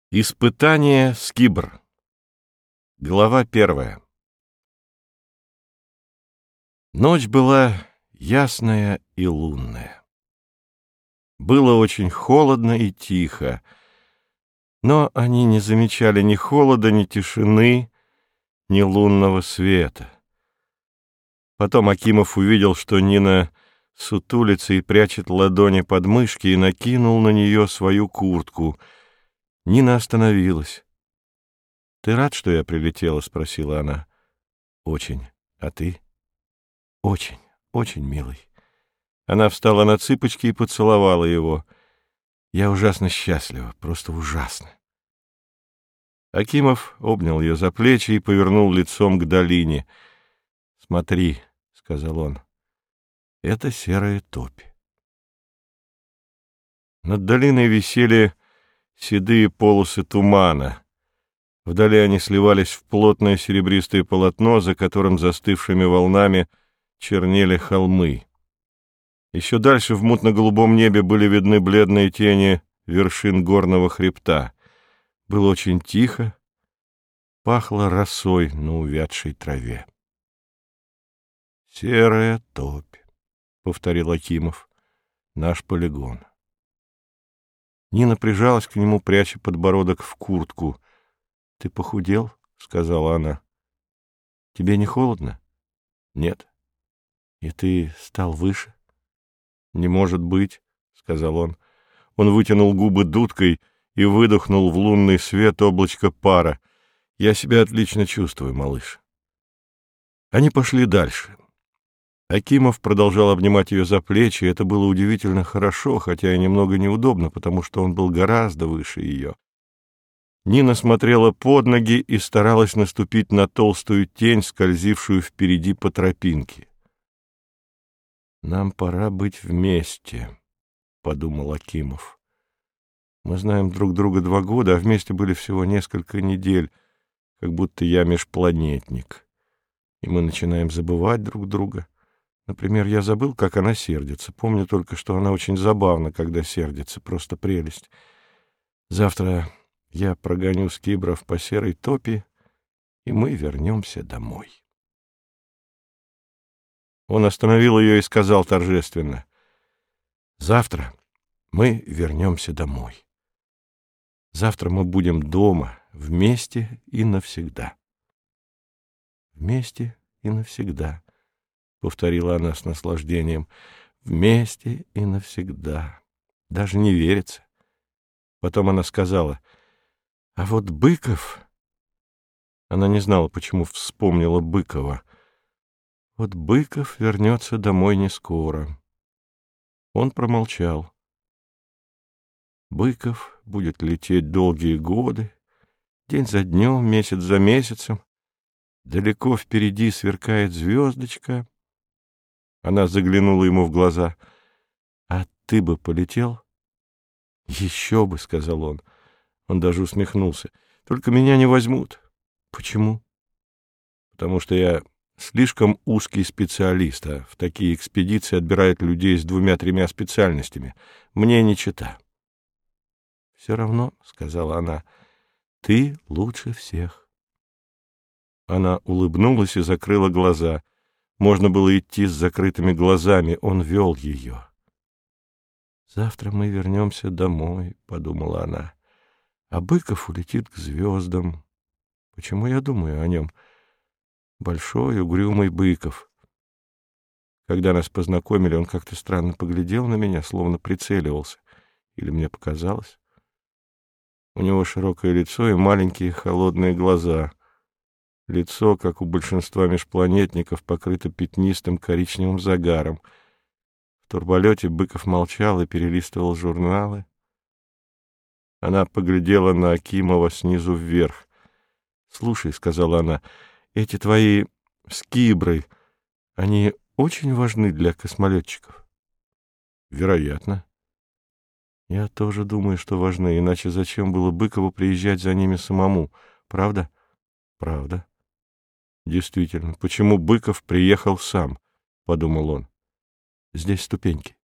Испытание Скибр. Глава 1. Ночь была ясная и лунная. Было очень холодно и тихо, но они не замечали ни холода, ни тишины, ни лунного света. Потом Акимов увидел, что Нина сутулится и прячет ладони под мышки, и накинул на нее свою куртку. Нина остановилась. — Ты рад, что я прилетела? — спросила она. — Очень. А ты? — Очень, очень, милый. Она встала на цыпочки и поцеловала его. — Я ужасно счастлива, просто ужасно. Акимов обнял ее за плечи и повернул лицом к долине. — Смотри, — сказал он, — это серая топь. Над долиной висели седые полосы тумана. Вдали они сливались в плотное серебристое полотно, за которым застывшими волнами чернели холмы. Еще дальше в мутно-голубом небе были видны бледные тени вершин горного хребта. Было очень тихо, пахло росой на увядшей траве. «Серая топь», — повторил Акимов, — «наш полигон». Нина прижалась к нему, пряча подбородок в куртку. — Ты похудел? — сказала она. — Тебе не холодно? — Нет. — И ты стал выше? — Не может быть, — сказал он. Он вытянул губы дудкой и выдохнул в лунный свет облачко пара. — Я себя отлично чувствую, малыш. Они пошли дальше. Акимов продолжал обнимать ее за плечи, и это было удивительно хорошо, хотя и немного неудобно, потому что он был гораздо выше ее. Нина смотрела под ноги и старалась наступить на толстую тень, скользившую впереди по тропинке. «Нам пора быть вместе», — подумал Акимов. «Мы знаем друг друга 2 года, а вместе были всего несколько недель, как будто я межпланетник. И мы начинаем забывать друг друга. Например, я забыл, как она сердится. Помню только, что она очень забавна, когда сердится. Просто прелесть. Завтра я прогоню скибров по серой топи, и мы вернемся домой». Он остановил ее и сказал торжественно: «Завтра мы вернемся домой. Завтра мы будем дома, вместе и навсегда». «Вместе и навсегда», — повторила она с наслаждением. «Вместе и навсегда. Даже не верится». Потом она сказала: «А вот Быков...» Она не знала, почему вспомнила Быкова. «Вот Быков вернется домой не скоро». Он промолчал. Быков будет лететь долгие годы, день за днем, месяц за месяцем. Далеко впереди сверкает звездочка. Она заглянула ему в глаза. «А ты бы полетел?» «Еще бы», — сказал он. Он даже усмехнулся. «Только меня не возьмут». «Почему?» «Потому что я слишком узкий специалист, а в такие экспедиции отбирают людей с 2-3 специальностями. Мне не чета». «Все равно», — сказала она, — «ты лучше всех». Она улыбнулась и закрыла глаза. Можно было идти с закрытыми глазами, он вел ее. «Завтра мы вернемся домой», — подумала она, — «а Быков улетит к звездам. Почему я думаю о нем? Большой, угрюмый Быков». Когда нас познакомили, он как-то странно поглядел на меня, словно прицеливался. Или мне показалось? У него широкое лицо и маленькие холодные глаза. Лицо, как у большинства межпланетников, покрыто пятнистым коричневым загаром. В турболете Быков молчал и перелистывал журналы. Она поглядела на Акимова снизу вверх. «Слушай», — сказала она, — «эти твои скибры, они очень важны для космолетчиков». «Вероятно». «Я тоже думаю, что важны, иначе зачем было Быкову приезжать за ними самому? Правда?» «Правда». «Действительно, почему Быков приехал сам?» — подумал он. «Здесь ступеньки».